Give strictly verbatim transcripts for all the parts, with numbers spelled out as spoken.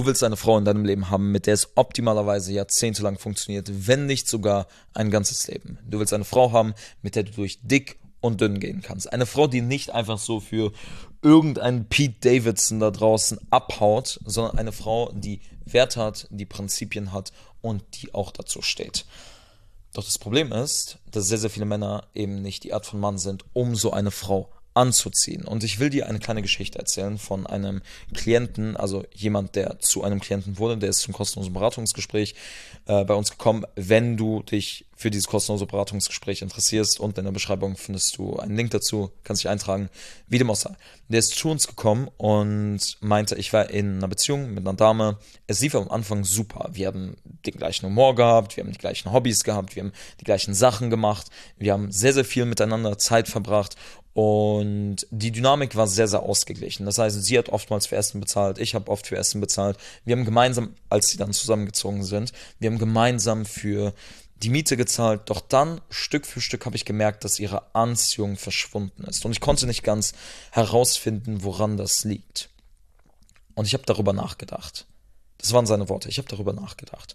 Du willst eine Frau in deinem Leben haben, mit der es optimalerweise jahrzehntelang funktioniert, wenn nicht sogar ein ganzes Leben. Du willst eine Frau haben, mit der du durch dick und dünn gehen kannst. Eine Frau, die nicht einfach so für irgendeinen Pete Davidson da draußen abhaut, sondern eine Frau, die Wert hat, die Prinzipien hat und die auch dazu steht. Doch das Problem ist, dass sehr, sehr viele Männer eben nicht die Art von Mann sind, um so eine Frau anzuziehen. Und ich will dir eine kleine Geschichte erzählen von einem Klienten, also jemand, der zu einem Klienten wurde, der ist zum kostenlosen Beratungsgespräch äh, bei uns gekommen. Wenn du dich für dieses kostenlose Beratungsgespräch interessierst, und in der Beschreibung findest du einen Link dazu, kannst dich eintragen, wie dem auch sei. Der ist zu uns gekommen und meinte, ich war in einer Beziehung mit einer Dame. Es lief am Anfang super. Wir haben den gleichen Humor gehabt, wir haben die gleichen Hobbys gehabt, wir haben die gleichen Sachen gemacht, wir haben sehr, sehr viel miteinander Zeit verbracht. Und die Dynamik war sehr, sehr ausgeglichen. Das heißt, sie hat oftmals für Essen bezahlt, ich habe oft für Essen bezahlt. Wir haben gemeinsam, als sie dann zusammengezogen sind, wir haben gemeinsam für die Miete gezahlt. Doch dann, Stück für Stück, habe ich gemerkt, dass ihre Anziehung verschwunden ist. Und ich konnte nicht ganz herausfinden, woran das liegt. Und ich habe darüber nachgedacht. Das waren seine Worte. Ich habe darüber nachgedacht.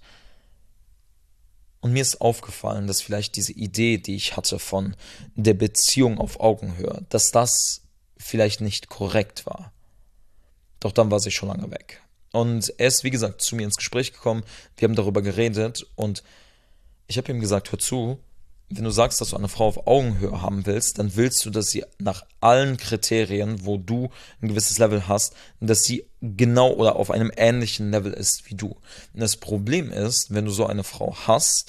Und mir ist aufgefallen, dass vielleicht diese Idee, die ich hatte von der Beziehung auf Augenhöhe, dass das vielleicht nicht korrekt war. Doch dann war sie schon lange weg. Und er ist, wie gesagt, zu mir ins Gespräch gekommen. Wir haben darüber geredet und ich habe ihm gesagt, hör zu, wenn du sagst, dass du eine Frau auf Augenhöhe haben willst, dann willst du, dass sie nach allen Kriterien, wo du ein gewisses Level hast, dass sie genau oder auf einem ähnlichen Level ist wie du. Und das Problem ist, wenn du so eine Frau hast,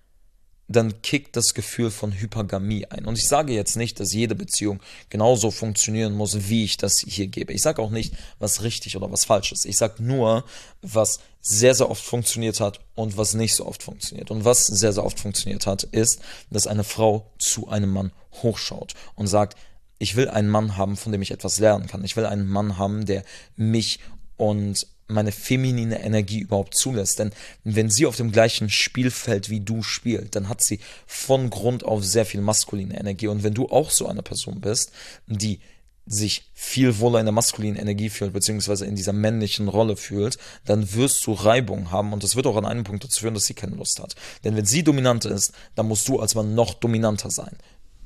dann kickt das Gefühl von Hypergamie ein. Und ich sage jetzt nicht, dass jede Beziehung genauso funktionieren muss, wie ich das hier gebe. Ich sage auch nicht, was richtig oder was falsch ist. Ich sage nur, was sehr, sehr oft funktioniert hat und was nicht so oft funktioniert. Und was sehr, sehr oft funktioniert hat, ist, dass eine Frau zu einem Mann hochschaut und sagt, ich will einen Mann haben, von dem ich etwas lernen kann. Ich will einen Mann haben, der mich und meine feminine Energie überhaupt zulässt. Denn wenn sie auf dem gleichen Spielfeld wie du spielt, dann hat sie von Grund auf sehr viel maskuline Energie. Und wenn du auch so eine Person bist, die sich viel wohler in der maskulinen Energie fühlt, beziehungsweise in dieser männlichen Rolle fühlt, dann wirst du Reibung haben und das wird auch an einem Punkt dazu führen, dass sie keine Lust hat. Denn wenn sie dominant ist, dann musst du als Mann noch dominanter sein.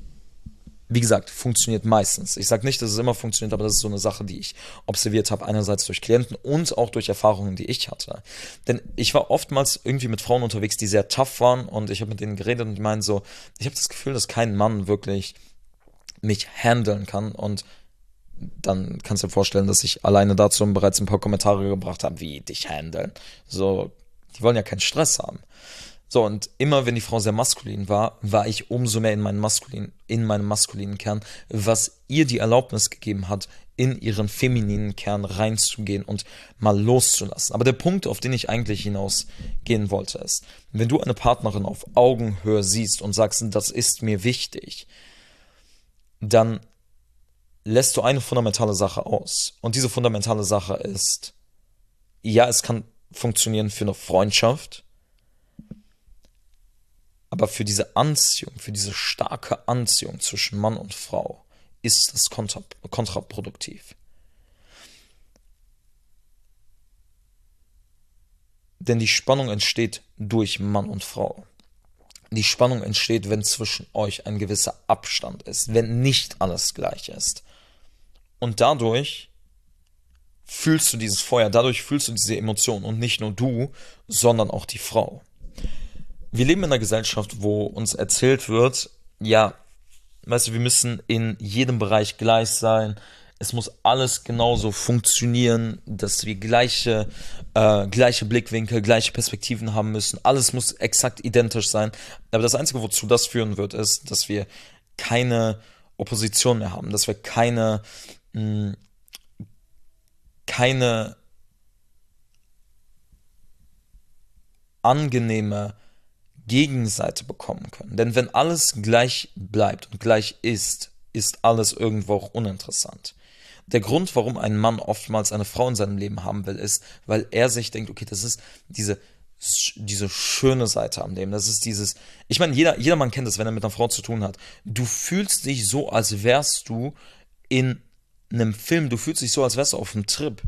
Wie gesagt, funktioniert meistens. Ich sage nicht, dass es immer funktioniert, aber das ist so eine Sache, die ich observiert habe, einerseits durch Klienten und auch durch Erfahrungen, die ich hatte. Denn ich war oftmals irgendwie mit Frauen unterwegs, die sehr tough waren und ich habe mit denen geredet und die meinen so, ich habe das Gefühl, dass kein Mann wirklich mich handeln kann und dann kannst du dir vorstellen, dass ich alleine dazu bereits ein paar Kommentare gebracht habe, wie dich handeln. So, die wollen ja keinen Stress haben. So, und immer wenn die Frau sehr maskulin war, war ich umso mehr in meinem maskulinen, in meinem maskulinen Kern, was ihr die Erlaubnis gegeben hat, in ihren femininen Kern reinzugehen und mal loszulassen. Aber der Punkt, auf den ich eigentlich hinausgehen wollte, ist, wenn du eine Partnerin auf Augenhöhe siehst und sagst, das ist mir wichtig, dann lässt du eine fundamentale Sache aus. Und diese fundamentale Sache ist, ja, es kann funktionieren für eine Freundschaft, aber für diese Anziehung, für diese starke Anziehung zwischen Mann und Frau ist das kontra- kontraproduktiv. Denn die Spannung entsteht durch Mann und Frau. Die Spannung entsteht, wenn zwischen euch ein gewisser Abstand ist, wenn nicht alles gleich ist. Und dadurch fühlst du dieses Feuer, dadurch fühlst du diese Emotion und nicht nur du, sondern auch die Frau. Wir leben in einer Gesellschaft, wo uns erzählt wird, ja, weißt du, wir müssen in jedem Bereich gleich sein, es muss alles genauso funktionieren, dass wir gleiche, äh, gleiche Blickwinkel, gleiche Perspektiven haben müssen, alles muss exakt identisch sein, aber das Einzige, wozu das führen wird, ist, dass wir keine Opposition mehr haben, dass wir keine, mh, keine angenehme Gegenseite bekommen können. Denn wenn alles gleich bleibt und gleich ist, ist alles irgendwo auch uninteressant. Der Grund, warum ein Mann oftmals eine Frau in seinem Leben haben will, ist, weil er sich denkt, okay, das ist diese, diese schöne Seite am Leben. Das ist dieses, ich meine, jeder, jeder Mann kennt das, wenn er mit einer Frau zu tun hat. Du fühlst dich so, als wärst du in einem Film, du fühlst dich so, als wärst du auf einem Trip.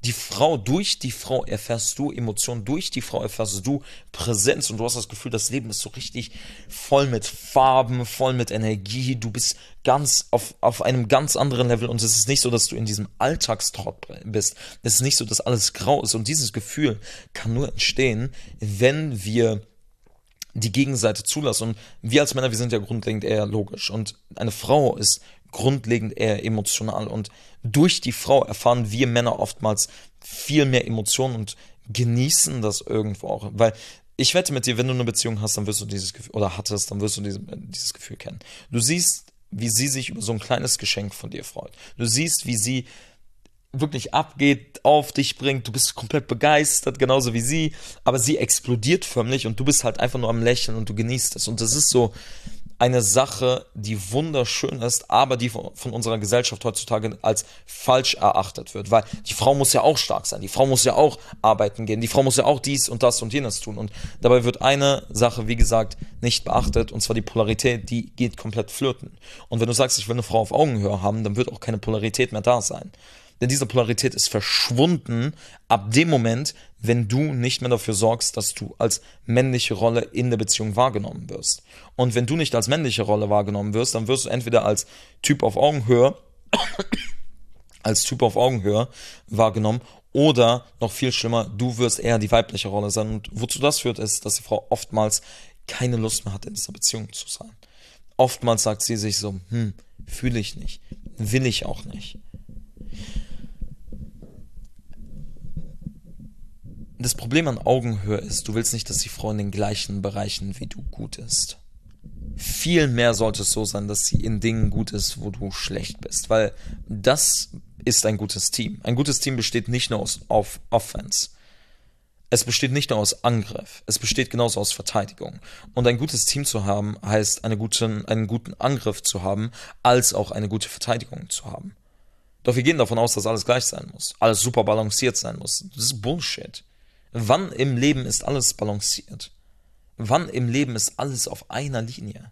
Die Frau, durch die Frau erfährst du Emotionen, durch die Frau erfährst du Präsenz und du hast das Gefühl, das Leben ist so richtig voll mit Farben, voll mit Energie. Du bist ganz auf, auf einem ganz anderen Level und es ist nicht so, dass du in diesem Alltagstrott bist. Es ist nicht so, dass alles grau ist und dieses Gefühl kann nur entstehen, wenn wir die Gegenseite zulassen. Und wir als Männer, wir sind ja grundlegend eher logisch und eine Frau ist grundlegend eher emotional und durch die Frau erfahren wir Männer oftmals viel mehr Emotionen und genießen das irgendwo auch, weil ich wette mit dir, wenn du eine Beziehung hast, dann wirst du dieses Gefühl, oder hattest, dann wirst du diese, dieses Gefühl kennen. Du siehst, wie sie sich über so ein kleines Geschenk von dir freut. Du siehst, wie sie wirklich abgeht, auf dich bringt, du bist komplett begeistert, genauso wie sie, aber sie explodiert förmlich und du bist halt einfach nur am Lächeln und du genießt es und das ist so eine Sache, die wunderschön ist, aber die von, von unserer Gesellschaft heutzutage als falsch erachtet wird, weil die Frau muss ja auch stark sein, die Frau muss ja auch arbeiten gehen, die Frau muss ja auch dies und das und jenes tun und dabei wird eine Sache, wie gesagt, nicht beachtet und zwar die Polarität, die geht komplett flöten und wenn du sagst, ich will eine Frau auf Augenhöhe haben, dann wird auch keine Polarität mehr da sein. Denn diese Polarität ist verschwunden ab dem Moment, wenn du nicht mehr dafür sorgst, dass du als männliche Rolle in der Beziehung wahrgenommen wirst. Und wenn du nicht als männliche Rolle wahrgenommen wirst, dann wirst du entweder als Typ auf Augenhöhe, als Typ auf Augenhöhe wahrgenommen oder noch viel schlimmer, du wirst eher die weibliche Rolle sein. Und wozu das führt, ist, dass die Frau oftmals keine Lust mehr hat, in dieser Beziehung zu sein. Oftmals sagt sie sich so, hm, fühle ich nicht, will ich auch nicht. Das Problem an Augenhöhe ist, du willst nicht, dass die Frau in den gleichen Bereichen wie du gut ist. Vielmehr sollte es so sein, dass sie in Dingen gut ist, wo du schlecht bist, weil das ist ein gutes Team. Ein gutes Team besteht nicht nur aus auf Offense. Es besteht nicht nur aus Angriff, es besteht genauso aus Verteidigung. Und ein gutes Team zu haben, heißt eine guten, einen guten Angriff zu haben, als auch eine gute Verteidigung zu haben. Doch wir gehen davon aus, dass alles gleich sein muss, alles super balanciert sein muss. Das ist Bullshit. Wann im Leben ist alles balanciert? Wann im Leben ist alles auf einer Linie?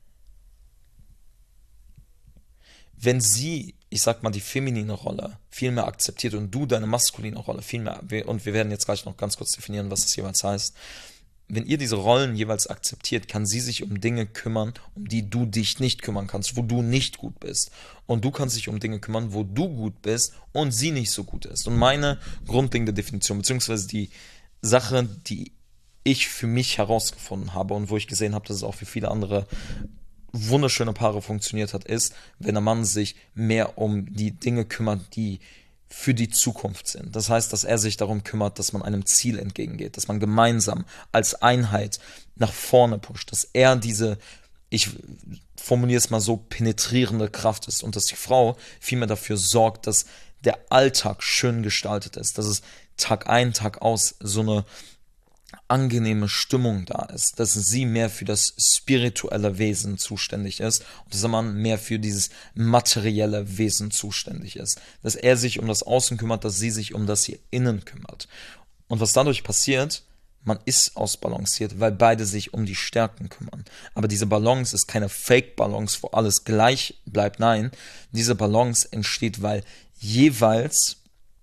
Wenn sie, ich sag mal, die feminine Rolle viel mehr akzeptiert und du deine maskuline Rolle viel mehr, und wir werden jetzt gleich noch ganz kurz definieren, was das jeweils heißt, wenn ihr diese Rollen jeweils akzeptiert, kann sie sich um Dinge kümmern, um die du dich nicht kümmern kannst, wo du nicht gut bist. Und du kannst dich um Dinge kümmern, wo du gut bist und sie nicht so gut ist. Und meine grundlegende Definition, beziehungsweise die Sache, die ich für mich herausgefunden habe und wo ich gesehen habe, dass es auch für viele andere wunderschöne Paare funktioniert hat, ist, wenn der Mann sich mehr um die Dinge kümmert, die für die Zukunft sind. Das heißt, dass er sich darum kümmert, dass man einem Ziel entgegengeht, dass man gemeinsam als Einheit nach vorne pusht, dass er diese, ich formuliere es mal so, penetrierende Kraft ist und dass die Frau vielmehr dafür sorgt, dass der Alltag schön gestaltet ist, dass es Tag ein, Tag aus so eine angenehme Stimmung da ist, dass sie mehr für das spirituelle Wesen zuständig ist und dass der Mann mehr für dieses materielle Wesen zuständig ist, dass er sich um das Außen kümmert, dass sie sich um das hier innen kümmert. Und was dadurch passiert, man ist ausbalanciert, weil beide sich um die Stärken kümmern. Aber diese Balance ist keine Fake-Balance, wo alles gleich bleibt. Nein, diese Balance entsteht, weil jeweils,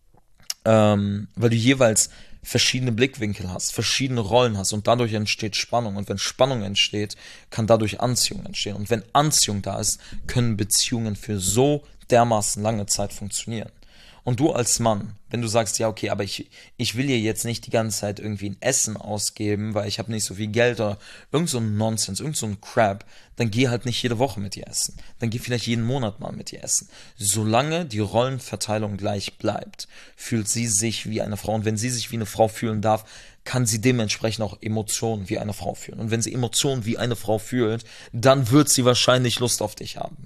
ähm, weil du jeweils verschiedene Blickwinkel hast, verschiedene Rollen hast und dadurch entsteht Spannung. Und wenn Spannung entsteht, kann dadurch Anziehung entstehen. Und wenn Anziehung da ist, können Beziehungen für so dermaßen lange Zeit funktionieren. Und du als Mann, wenn du sagst, ja okay, aber ich, ich will hier jetzt nicht die ganze Zeit irgendwie ein Essen ausgeben, weil ich habe nicht so viel Geld oder irgend so ein Nonsens, irgend so ein Crap, dann geh halt nicht jede Woche mit ihr essen. Dann geh vielleicht jeden Monat mal mit ihr essen. Solange die Rollenverteilung gleich bleibt, fühlt sie sich wie eine Frau. Und wenn sie sich wie eine Frau fühlen darf, kann sie dementsprechend auch Emotionen wie eine Frau fühlen. Und wenn sie Emotionen wie eine Frau fühlt, dann wird sie wahrscheinlich Lust auf dich haben.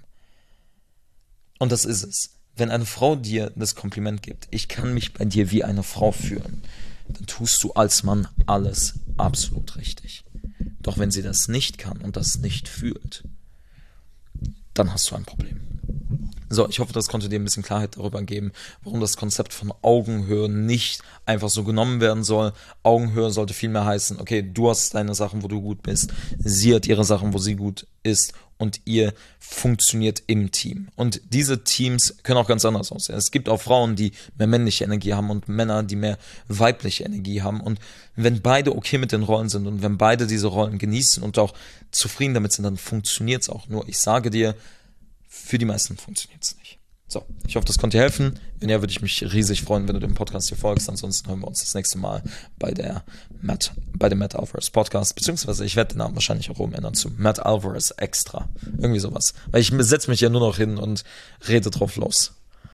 Und das ist es. Wenn eine Frau dir das Kompliment gibt, ich kann mich bei dir wie eine Frau fühlen, dann tust du als Mann alles absolut richtig. Doch wenn sie das nicht kann und das nicht fühlt, dann hast du ein Problem. So, ich hoffe, das konnte dir ein bisschen Klarheit darüber geben, warum das Konzept von Augenhöhe nicht einfach so genommen werden soll. Augenhöhe sollte vielmehr heißen, okay, du hast deine Sachen, wo du gut bist, sie hat ihre Sachen, wo sie gut ist und ihr funktioniert im Team. Und diese Teams können auch ganz anders aussehen. Es gibt auch Frauen, die mehr männliche Energie haben und Männer, die mehr weibliche Energie haben. Und wenn beide okay mit den Rollen sind und wenn beide diese Rollen genießen und auch zufrieden damit sind, dann funktioniert es auch. Nur ich sage dir, für die meisten funktioniert es nicht. So, ich hoffe, das konnte dir helfen. Wenn ja, würde ich mich riesig freuen, wenn du dem Podcast hier folgst. Ansonsten hören wir uns das nächste Mal bei der Matt, bei dem Matt Alvarez Podcast. Beziehungsweise ich werde den Namen wahrscheinlich auch umändern zu Matt Alvarez Extra. Irgendwie sowas. Weil ich setze mich ja nur noch hin und rede drauf los.